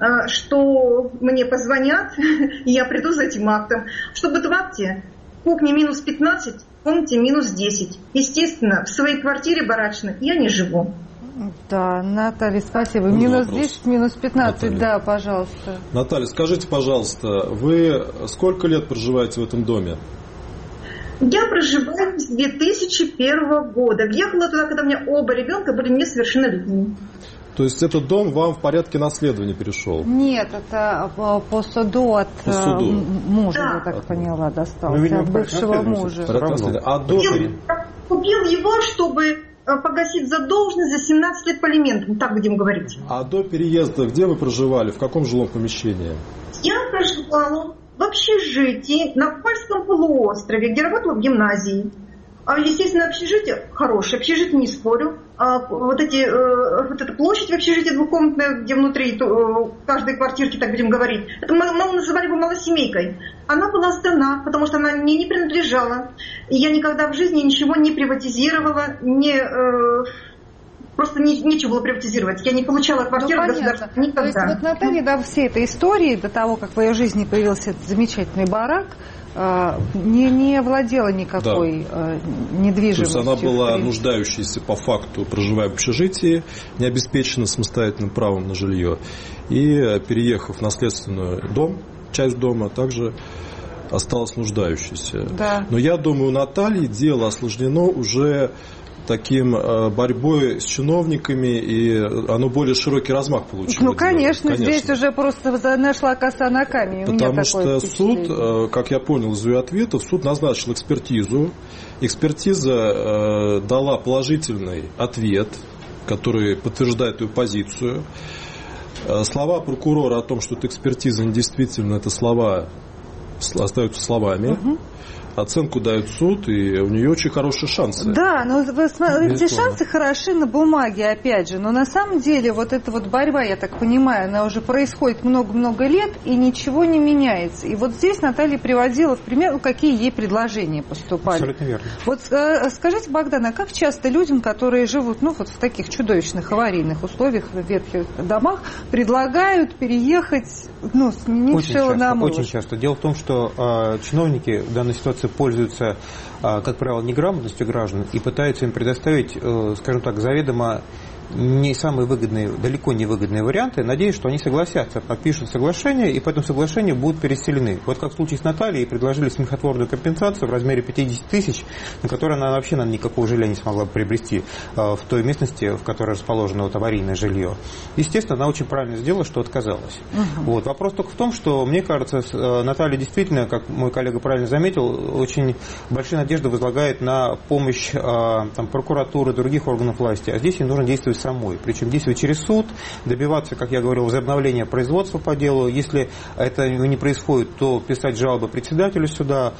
что мне позвонят, и я приду за этим актом. Чтобы в акте кухне минус пятнадцать, в комнате минус десять. Естественно, в своей квартире барачной я не живу. Да, Наталья, спасибо. Можно минус вопрос? десять, минус пятнадцать, Наталья. Да, пожалуйста. Наталья, скажите, пожалуйста, вы сколько лет проживаете в этом доме? Я проживаю с две тысячи первого года. Въехала туда, когда у меня оба ребенка были несовершеннолетними. То есть этот дом вам в порядке наследования перешел? Нет, это по суду от по суду. мужа, да. Я так от... поняла, достался, ну, видимо, от бывшего мужа. А до... купил, купил его, чтобы погасить задолженность за семнадцать лет по алиментам, так будем говорить. А до переезда где вы проживали, в каком жилом помещении? Я проживала в общежитии на Пальском полуострове, где работала в гимназии. Естественно, общежитие хорошее, общежитие не спорю. А вот, эти, вот эта площадь в общежитии двухкомнатная, где внутри каждой квартирки, так будем говорить, это мы, мы называли бы малосемейкой. Она была сдана, потому что она мне не принадлежала. И я никогда в жизни ничего не приватизировала, не... Просто не, нечего было приватизировать. Я не получала квартиру ну, государства никогда. То есть вот Наталья, до всей этой истории, до того, как в ее жизни появился этот замечательный барак, не, не владела никакой да. недвижимостью. То есть она была нуждающейся по факту, проживая в общежитии, не обеспечена самостоятельным правом на жилье. И, переехав в наследственный дом, часть дома, также осталась нуждающейся. Да. Но я думаю, у Натальи дело осложнено уже таким борьбой с чиновниками, и оно более широкий размах получило. Ну, конечно, конечно, здесь уже просто нашла коса на камень. Потому что суд, как я понял из ее ответов, суд назначил экспертизу. Экспертиза дала положительный ответ, который подтверждает ее позицию. Слова прокурора о том, что эта экспертиза недействительна, это слова остаются словами. Угу. Оценку дает суд, и у нее очень хорошие шансы. Да, но эти шансы хороши на бумаге, опять же. Но на самом деле вот эта вот борьба, я так понимаю, она уже происходит много-много лет, и ничего не меняется. И вот здесь Наталья приводила в пример, какие ей предложения поступали. Абсолютно верно. Вот скажите, Богдан, а как часто людям, которые живут ну, вот в таких чудовищных аварийных условиях, в ветхих домах, предлагают переехать, ну, сменить шило на мыло? Очень часто. Дело в том, что э, чиновники в данной ситуации пользуются, как правило, неграмотностью граждан и пытаются им предоставить, скажем так, заведомо не самые выгодные, далеко не выгодные варианты, надеюсь, что они согласятся, подпишут соглашение, и по этому соглашению будут переселены. Вот как в случае с Натальей, предложили смехотворную компенсацию в размере пятьдесят тысяч, на которой она вообще, наверное, никакого жилья не смогла бы приобрести в той местности, в которой расположено вот аварийное жилье. Естественно, она очень правильно сделала, что отказалась. Угу. Вот. Вопрос только в том, что, мне кажется, Наталья действительно, как мой коллега правильно заметил, очень большие надежды возлагает на помощь там, прокуратуры, других органов власти, а здесь ей нужно действовать самой. Причем действовать через суд, добиваться, как я говорил, возобновления производства по делу. Если это не происходит, то писать жалобы председателю суда,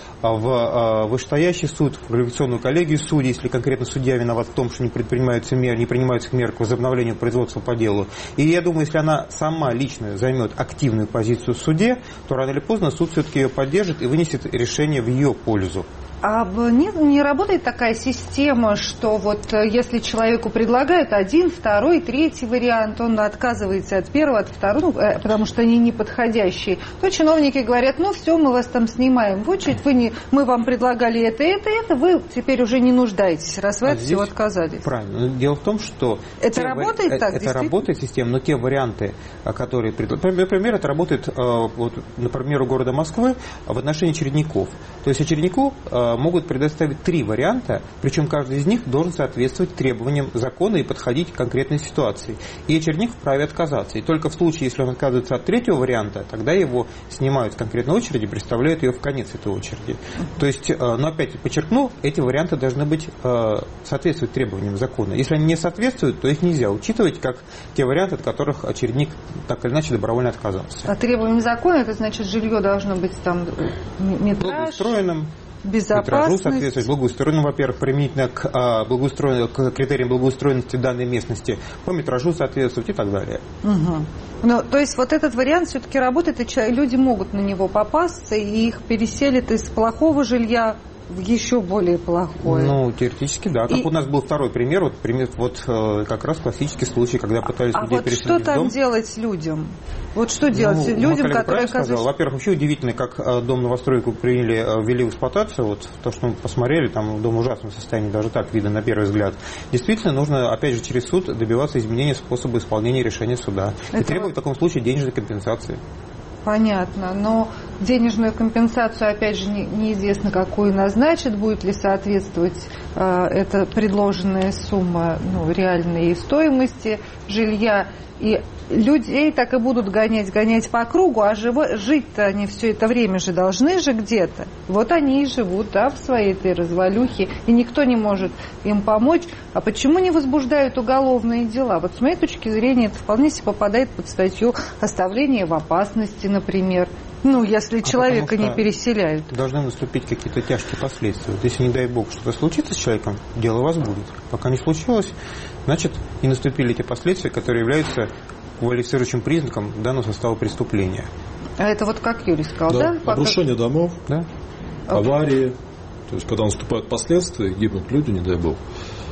в вышестоящий суд, в квалификационную коллегию судей, если конкретно судья виноват в том, что не предпринимаются меры, не принимаются меры к возобновлению производства по делу. И я думаю, если она сама лично займет активную позицию в суде, то рано или поздно суд все-таки ее поддержит и вынесет решение в ее пользу. А не, не работает такая система, что вот если человеку предлагают один, второй, третий вариант, он отказывается от первого, от второго, потому что они неподходящие, то чиновники говорят, ну все, мы вас там снимаем в очередь, вы не, мы вам предлагали это, это, это, вы теперь уже не нуждаетесь, раз вы а от всего отказались. Правильно. Дело в том, что... Это работает вари... так, Это работает система, но те варианты, которые... Например, это работает, вот, например, у города Москвы в отношении очередников. То есть очереднику могут предоставить три варианта, причем каждый из них должен соответствовать требованиям закона и подходить к конкретной ситуации. И очередник вправе отказаться. И только в случае, если он отказывается от третьего варианта, тогда его снимают с конкретной очереди и представляют ее в конец этой очереди. То есть, но опять подчеркну, эти варианты должны быть соответствовать требованиям закона. Если они не соответствуют, то их нельзя учитывать как те варианты, от которых очередник так или иначе добровольно отказался. А требованиям закона, это значит, жилье должно быть там метраж... Благоустроенным, безопасность, соответствовать благоустроенным, во-первых, применительно к, а, благоустроен... к критериям благоустроенности данной местности, по метражу соответствовать и так далее. Угу. Ну, то есть вот этот вариант все-таки работает, и люди могут на него попасться, и их переселят из плохого жилья в еще более плохое. Ну, теоретически, да. Как и... у нас был второй пример, вот, пример, вот как раз классический случай, когда пытались а людей вот переселить в дом. А вот что там делать людям? Вот что делать ну, людям, которые оказались... Во-первых, вообще удивительно, как дом новостройку приняли, ввели в эксплуатацию. Вот то, что мы посмотрели, там дом в ужасном состоянии, даже так видно на первый взгляд. Действительно, нужно, опять же, через суд добиваться изменения способа исполнения решения суда. Это... И требовать в таком случае денежной компенсации. Понятно, но денежную компенсацию, опять же, не, неизвестно, какую назначат, будет ли соответствовать э, эта предложенная сумма ну, реальной стоимости жилья. И людей так и будут гонять, гонять по кругу, а живо, жить-то они все это время же должны же где-то. Вот они и живут, да, в своей этой развалюхе, и никто не может им помочь. А почему не возбуждают уголовные дела? Вот с моей точки зрения это вполне себе попадает под статью оставления в опасности, например. Ну, если а человека не переселяют. Должны наступить какие-то тяжкие последствия. Вот если, не дай бог, что-то случится с человеком, дело у вас будет. Пока не случилось, значит, не наступили те последствия, которые являются квалифицирующим признаком данного состава преступления. А это вот как Юрий сказал, да? да? Обрушение Пока... домов, да? аварии. То есть, когда наступают последствия, гибнут люди, не дай бог.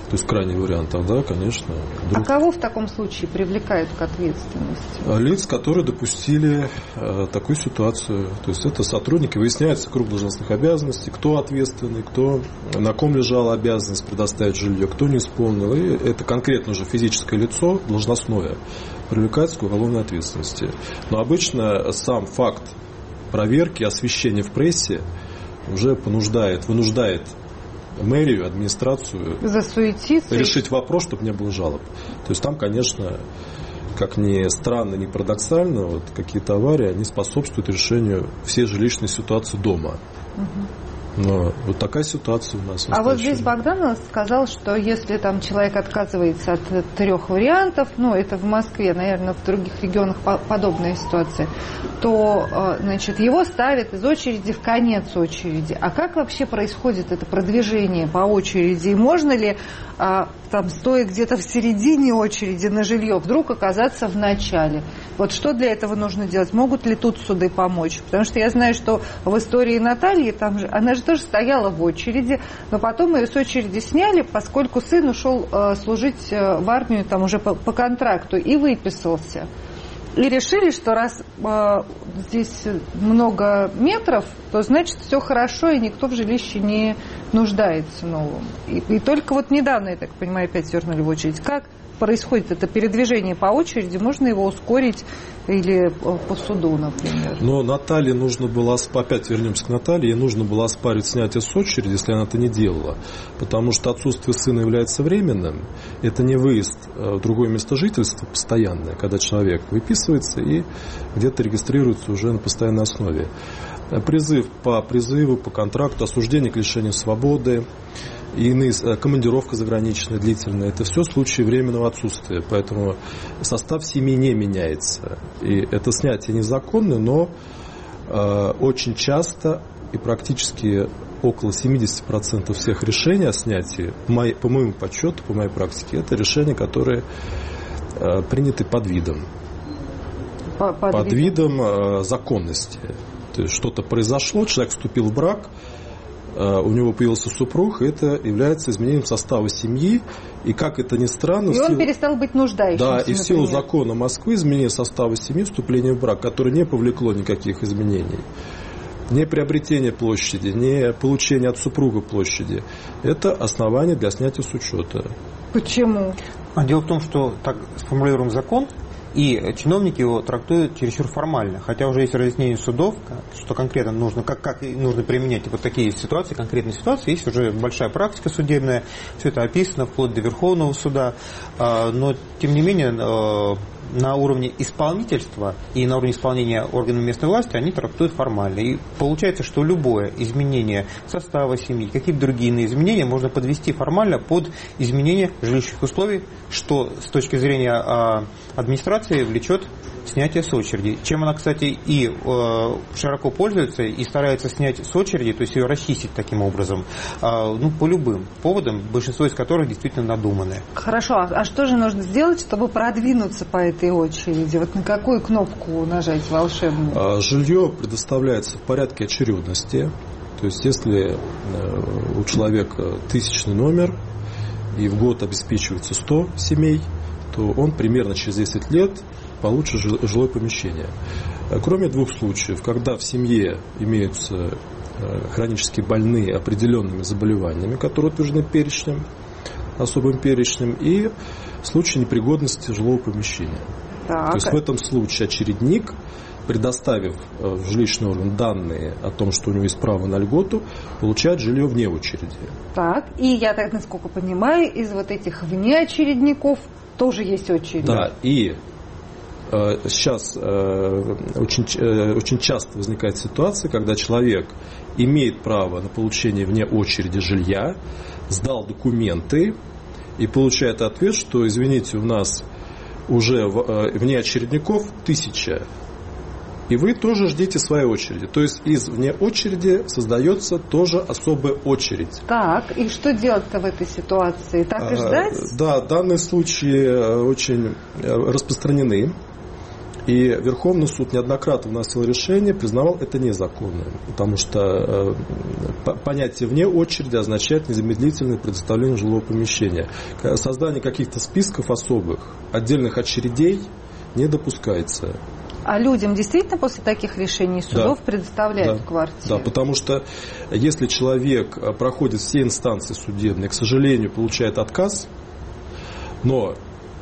то есть крайний вариант, тогда, конечно... Вдруг... А кого в таком случае привлекают к ответственности? Лиц, которые допустили э, такую ситуацию. То есть это сотрудники, выясняется круг должностных обязанностей, кто ответственный, кто, на ком лежала обязанность предоставить жилье, кто не исполнил. И это конкретно уже физическое лицо, должностное, привлекается к уголовной ответственности. Но обычно сам факт проверки, освещения в прессе уже понуждает, вынуждает мэрию, администрацию засуетиться, решить вопрос, чтобы не было жалоб. То есть там, конечно, как ни странно, ни парадоксально, вот какие-то аварии, они способствуют решению всей жилищной ситуации дома. Угу. Но вот такая ситуация у нас. А вот здесь Богдан сказал, что если там человек отказывается от трех вариантов, ну это в Москве, наверное, в других регионах подобная ситуация, то, значит, его ставят из очереди в конец очереди. А как вообще происходит это продвижение по очереди? И можно ли, там, стоя где-то в середине очереди на жилье, вдруг оказаться в начале? Вот что для этого нужно делать? Могут ли тут суды помочь? Потому что я знаю, что в истории Натальи, там же, она же тоже стояла в очереди, но потом ее с очереди сняли, поскольку сын ушел э, служить э, в армию там уже по, по контракту и выписался. И решили, что раз э, здесь много метров, то значит все хорошо, и никто в жилище не нуждается новым. И, и только вот недавно, я так понимаю, опять вернули в очередь. Как происходит это передвижение по очереди? Можно его ускорить или по суду, например? Но Наталье нужно было, опять вернемся к Наталье, ей нужно было оспаривать снятие с очереди, если она это не делала. Потому что отсутствие сына является временным. Это не выезд в другое место жительства постоянное, когда человек выписывается и где-то регистрируется уже на постоянной основе. Призыв по призыву, по контракту, осуждение к лишению свободы, и иные, командировка заграничная, длительная, это все случаи временного отсутствия. Поэтому состав семьи не меняется. И это снятие незаконно, но э, очень часто и практически около семьдесят процентов всех решений о снятии, по, моей, по моему подсчету, по моей практике, это решения, которые э, приняты под видом. По, под, под видом, видом э, законности. То есть что-то произошло, человек вступил в брак, у него появился супруг, и это является изменением состава семьи. И как это ни странно... И он силу... перестал быть нуждающимся. Да, и в силу закона Москвы изменение состава семьи, вступление в брак, которое не повлекло никаких изменений. Не приобретение площади, не получение от супруга площади. Это основание для снятия с учета. Почему? Дело в том, что так сформулируем закон, и чиновники его трактуют чересчур формально. Хотя уже есть разъяснение судов, что конкретно нужно, как, как нужно применять вот такие ситуации, конкретные ситуации. Есть уже большая практика судебная, все это описано вплоть до Верховного суда. Но, тем не менее, на уровне исполнительства и на уровне исполнения органов местной власти они трактуют формально. И получается, что любое изменение состава семьи, какие-то другие иные изменения можно подвести формально под изменение жилищных условий, что с точки зрения администрации влечет снятие с очереди. Чем она, кстати, и э, широко пользуется и старается снять с очереди, то есть ее расчистить таким образом, э, ну, по любым поводам, большинство из которых действительно надуманные. Хорошо, а, а что же нужно сделать, чтобы продвинуться по этой очереди? Вот на какую кнопку нажать волшебную? Жилье предоставляется в порядке очередности. То есть, если у человека тысячный номер и в год обеспечивается сто семей, то он примерно через десять лет получит жилое помещение. Кроме двух случаев, когда в семье имеются хронически больные определенными заболеваниями, которые утверждены перечнем, особым перечнем, и случай непригодности жилого помещения. Так. То есть в этом случае очередник, предоставив в жилищный орган данные о том, что у него есть право на льготу, получает жилье вне очереди. Так, и я так, насколько понимаю, из вот этих внеочередников тоже есть очередь. Да, и э, сейчас э, очень, э, очень часто возникает ситуация, когда человек имеет право на получение вне очереди жилья, сдал документы и получает ответ, что, извините, у нас уже в, э, вне очередников тысяча, и вы тоже ждите своей очереди. То есть из вне очереди создается тоже особая очередь. Так, и что делать-то в этой ситуации? Так и ждать? А, да, данные случаи очень распространены. И Верховный суд неоднократно вносил решение, признавал это незаконным, потому что э, понятие «вне очереди» означает незамедлительное предоставление жилого помещения. Создание каких-то списков особых, отдельных очередей не допускается. А людям действительно после таких решений судов да. предоставляют да. квартиры? Да, потому что если человек проходит все инстанции судебные, к сожалению, получает отказ, но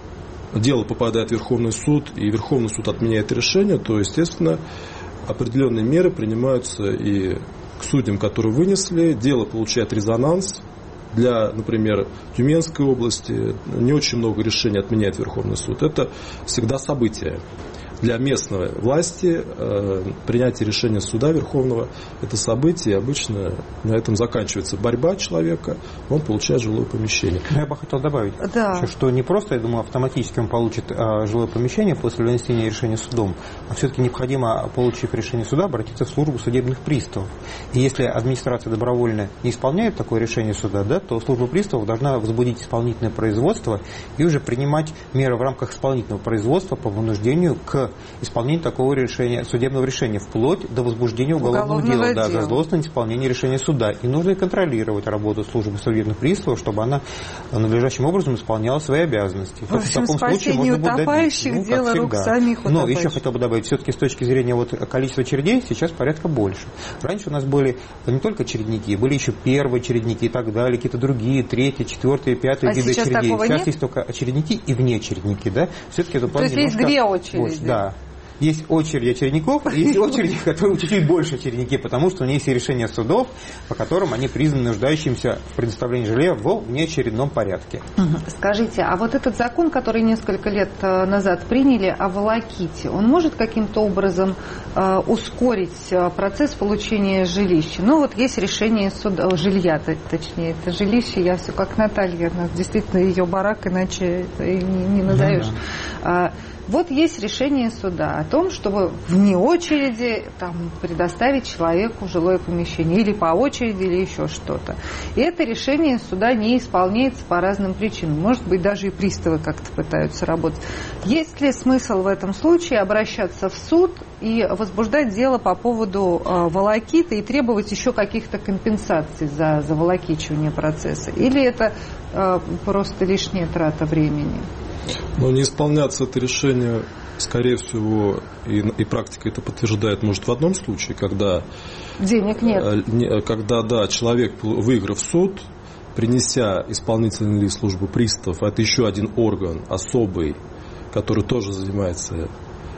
дело попадает в Верховный суд, и Верховный суд отменяет решение, то, естественно, определенные меры принимаются и к судьям, которые вынесли. Дело получает резонанс. Для, например, Тюменской области не очень много решений отменяет Верховный суд. Это всегда событие. Для местной власти э, принятие решения суда Верховного – это событие, и обычно на этом заканчивается борьба человека, он получает жилое помещение. Я бы хотел добавить, да. что не просто, я думаю, автоматически он получит э, жилое помещение после вынесения решения судом, а все-таки необходимо, получив решение суда, обратиться в службу судебных приставов. И если администрация добровольно не исполняет такое решение суда, да, то служба приставов должна возбудить исполнительное производство и уже принимать меры в рамках исполнительного производства по вынуждению к исполнению такого решения, судебного решения, вплоть до возбуждения уголовного, уголовного дела, дела. Да, за злостное исполнение решения суда. И нужно и контролировать работу службы судебных приставов, чтобы она надлежащим образом исполняла свои обязанности. В общем, в таком случае можно утопающих будет добить. Ну, дело рук самих утопающих. Но еще хотел бы добавить, все-таки с точки зрения вот количества очередей сейчас порядка больше. Раньше у нас были не только очередники, были еще первые очередники и так далее, какие-то другие, третьи, четвертые, пятые а виды сейчас очередей. Сейчас нет? Есть только очередники и внеочередники, да? Все-таки это То есть есть две очереди. Больше, да. Есть очередь очередников, и есть очереди, которые чуть-чуть больше очередники, потому что у них есть решения судов, по которым они признаны нуждающимся в предоставлении жилья в внеочередном порядке. Скажите, а вот этот закон, который несколько лет назад приняли о волоките, он может каким-то образом э, ускорить процесс получения жилища? Ну вот есть решение суда, жилья, точнее, это жилище, я все как Наталья, действительно ее барак, иначе и не, не назовешь. Да, да. Вот есть решение суда о том, чтобы вне очереди там, предоставить человеку жилое помещение, или по очереди, или еще что-то. И это решение суда не исполняется по разным причинам. Может быть, даже и приставы как-то пытаются работать. Есть ли смысл в этом случае обращаться в суд и возбуждать дело по поводу э, волокиты и требовать еще каких-то компенсаций за, за волокичивание процесса? Или это э, просто лишняя трата времени? Но не исполняться это решение, скорее всего, и, и практика это подтверждает, может, в одном случае, когда... Денег нет. Когда, да, человек, выиграв суд, принеся исполнительный лист службы приставов, это еще один орган особый, который тоже занимается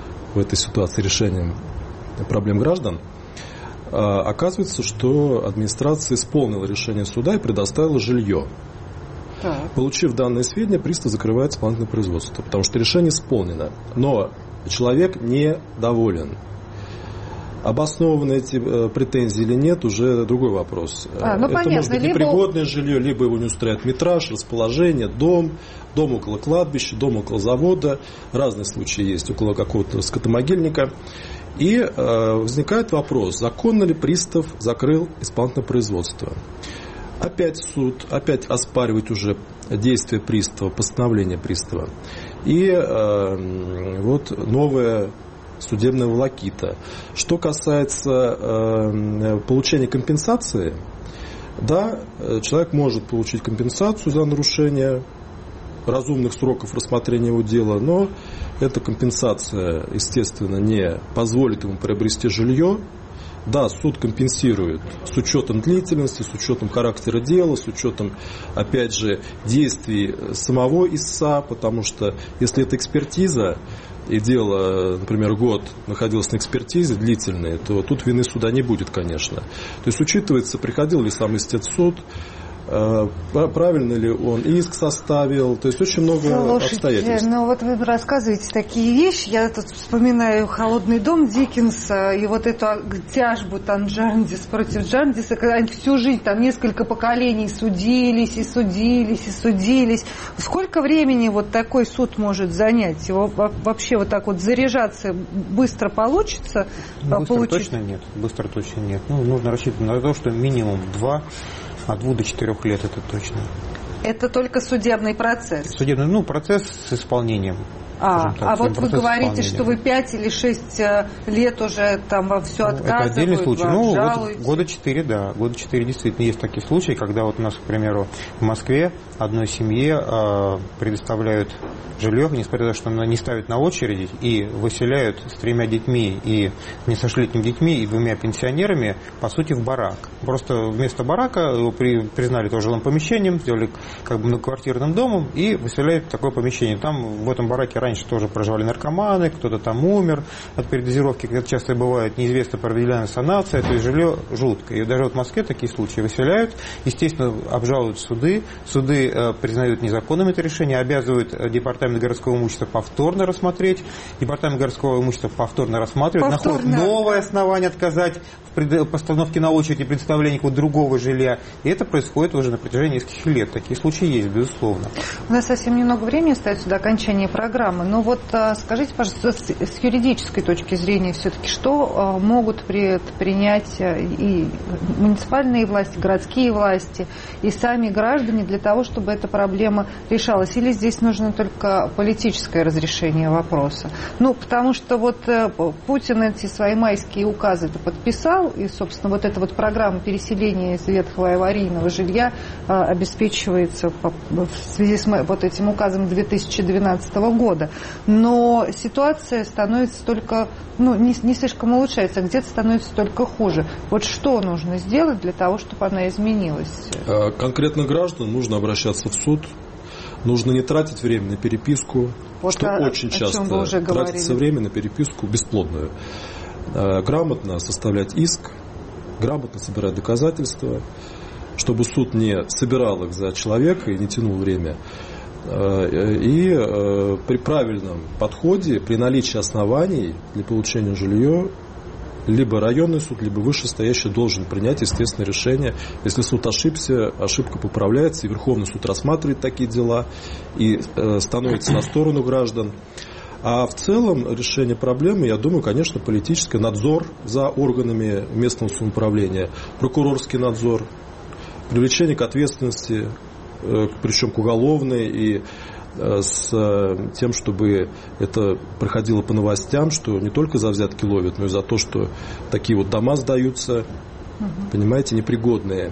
в этой ситуации решением проблем граждан, оказывается, что администрация исполнила решение суда и предоставила жилье. Так. Получив данные сведения, пристав закрывает исполнительное производство, потому что решение исполнено. Но человек недоволен. Обоснованы эти э, претензии или нет, уже другой вопрос. А, ну, это понятно. может быть либо... непригодное жилье, либо его не устраивает метраж, расположение, дом, дом около кладбища, дом около завода. Разные случаи есть, около какого-то скотомогильника. И э, возникает вопрос, законно ли пристав закрыл исполнительное производство. Опять суд, опять оспаривать уже действия пристава, постановление пристава. И э, вот новая судебная волокита. Что касается э, получения компенсации, да, человек может получить компенсацию за нарушение разумных сроков рассмотрения его дела, но эта компенсация, естественно, не позволит ему приобрести жилье. Да, суд компенсирует с учетом длительности, с учетом характера дела, с учетом, опять же, действий самого истца, потому что если это экспертиза, и дело, например, год находилось на экспертизе длительной, то тут вины суда не будет, конечно. То есть учитывается, приходил ли сам истец в суд, правильно ли он иск составил, то есть очень много Слушайте, обстоятельств. Ну вот вы рассказываете такие вещи, я тут вспоминаю «Холодный дом» Диккенса и вот эту тяжбу там Джарндис против Джарндиса, когда они всю жизнь, там несколько поколений судились и судились и судились. Сколько времени вот такой суд может занять? Его вообще вот так вот заряжаться быстро получится? Быстро получить? точно нет, быстро точно нет. Ну, нужно рассчитывать на то, что минимум два От двух до четырех лет, это точно. Это только судебный процесс? Судебный, ну, процесс с исполнением. А, так, а вот вы говорите, исполнения. что вы пять или шесть лет уже там во все Ну, отказывают, это отдельный случай. Ну, жалуете. вот года четыре, да. Года четыре действительно есть такие случаи, когда вот у нас, к примеру, в Москве одной семье э, предоставляют жилье, несмотря на то, что она не ставит на очередь, и выселяют с тремя детьми и несовершеннолетними детьми и двумя пенсионерами, по сути, в барак. Просто вместо барака его при, признали тоже жилым помещением, сделали как бы многоквартирным домом и выселяют в такое помещение. Там в этом бараке раньше тоже проживали наркоманы, кто-то там умер от передозировки, как это часто бывает, неизвестно, проведена санация, то есть жилье жуткое. И даже вот в Москве такие случаи выселяют, естественно, обжалуют суды, суды э, признают незаконным это решение, обязывают департамент городского имущества повторно рассмотреть, департамент городского имущества повторно рассматривает, повторно. Находит новое основание отказать в постановке на очередь и представлении какого-то другого жилья. И это происходит уже на протяжении нескольких лет. Такие случаи есть, безусловно. У нас совсем немного времени остается до окончания программы. Но вот скажите, пожалуйста, с, с юридической точки зрения все-таки, что могут предпринять и муниципальные власти, городские власти, и сами граждане для того, чтобы эта проблема решалась? Или здесь нужно только политическое разрешение вопроса? Ну, потому что вот Путин эти свои майские указы подписал, и, собственно, вот эта вот программа переселения из ветхого и аварийного жилья а, обеспечивается по, в связи с вот этим указом две тысячи двенадцатого года. Но ситуация становится только, ну, не, не слишком улучшается, а где-то становится только хуже. Вот что нужно сделать для того, чтобы она изменилась? Конкретно гражданам нужно обращаться в суд. Нужно не тратить время на переписку, вот что о, очень о часто тратится время на переписку бесплодную. Грамотно составлять иск, грамотно собирать доказательства, чтобы суд не собирал их за человека и не тянул время. И при правильном подходе, при наличии оснований для получения жилья, либо районный суд, либо вышестоящий должен принять естественное решение. Если суд ошибся, ошибка поправляется, и Верховный суд рассматривает такие дела и становится на сторону граждан. А в целом решение проблемы, я думаю, конечно, политический надзор за органами местного самоуправления, прокурорский надзор, привлечение к ответственности, причем к уголовной, и с тем, чтобы это проходило по новостям, что не только за взятки ловят, но и за то, что такие вот дома сдаются, угу. понимаете, непригодные.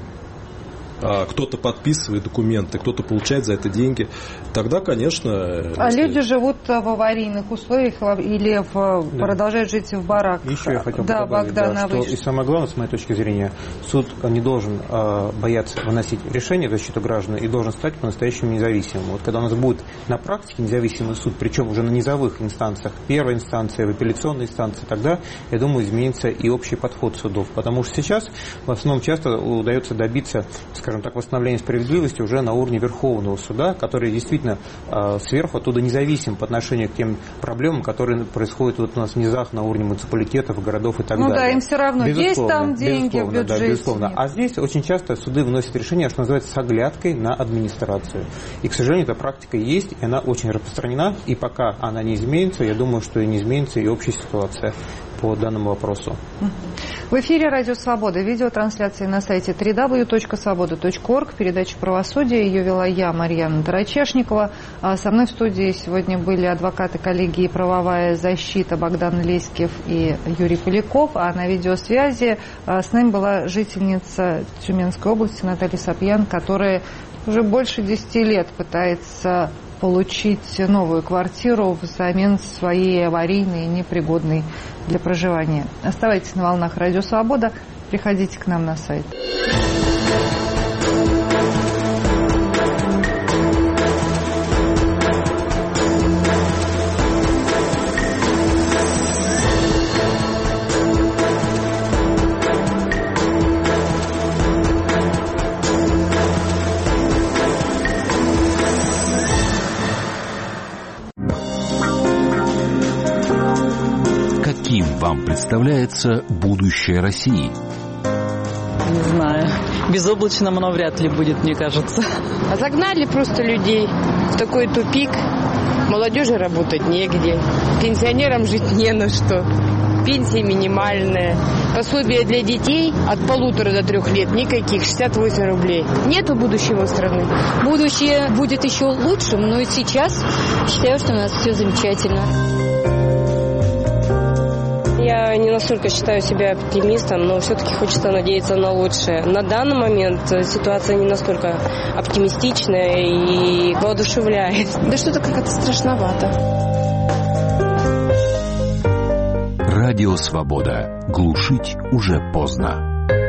А кто-то подписывает документы, кто-то получает за это деньги, тогда, конечно... А если... люди живут в аварийных условиях или в... да. продолжают жить в бараках. Еще я хотел бы да, добавить, да, что и самое главное, с моей точки зрения, суд не должен э, бояться выносить решение в защиту граждан и должен стать по-настоящему независимым. Вот когда у нас будет на практике независимый суд, причем уже на низовых инстанциях, первой инстанции, в апелляционной инстанции, тогда, я думаю, изменится и общий подход судов. Потому что сейчас в основном часто удается добиться, скажем так, восстановления справедливости уже на уровне Верховного суда, который действительно э, сверху оттуда независим по отношению к тем проблемам, которые происходят вот у нас в низах на уровне муниципалитетов, городов и так ну далее. Ну да, им все равно, безусловно, есть там деньги в бюджете. Да, безусловно. А здесь очень часто суды выносят решение, что называется, с оглядкой на администрацию. И, к сожалению, эта практика есть, и она очень распространена, и пока она не изменится, я думаю, что и не изменится и общая ситуация по данному вопросу. В эфире Радио Свобода. Видеотрансляции на сайте дабл ю дабл ю дабл ю точка свобода точка орг. Передача «Правосудие». Ее вела я, Марьяна Тарачешникова. Со мной в студии сегодня были адвокаты коллегии «Правовая защита» Богдан Леськев и Юрий Поляков. А на видеосвязи с нами была жительница Тюменской области Наталья Сапьян, которая уже больше десяти лет пытается получить новую квартиру взамен своей аварийной и непригодной для проживания. Оставайтесь на волнах Радио Свобода, приходите к нам на сайт. Каким вам представляется будущее России? Не знаю. Безоблачным оно вряд ли будет, мне кажется. А загнали просто людей в такой тупик. Молодежи работать негде. Пенсионерам жить не на что. пенсия минимальная. Пособие для детей от полутора до трех лет никаких, шестьдесят восемь рублей. Нету будущего страны. Будущее будет еще лучшим, но и сейчас считаю, что у нас все замечательно. Я не настолько считаю себя оптимистом, но все-таки хочется надеяться на лучшее. На данный момент ситуация не настолько оптимистичная и воодушевляет. Да что-то как-то страшновато. Радио «Свобода». Глушить уже поздно.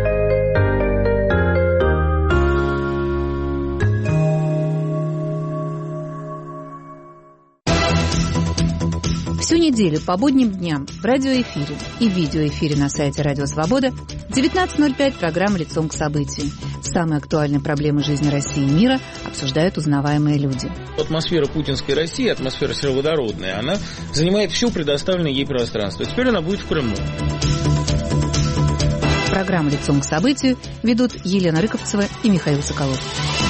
Всю неделю по будним дням в радиоэфире и видеоэфире на сайте Радио Свобода в девятнадцать ноль пять программа «Лицом к событию». Самые актуальные проблемы жизни России и мира обсуждают узнаваемые люди. Атмосфера путинской России, атмосфера сероводородная, она занимает все предоставленное ей пространство. Теперь она будет в Крыму. Программу «Лицом к событию» ведут Елена Рыковцева и Михаил Соколов.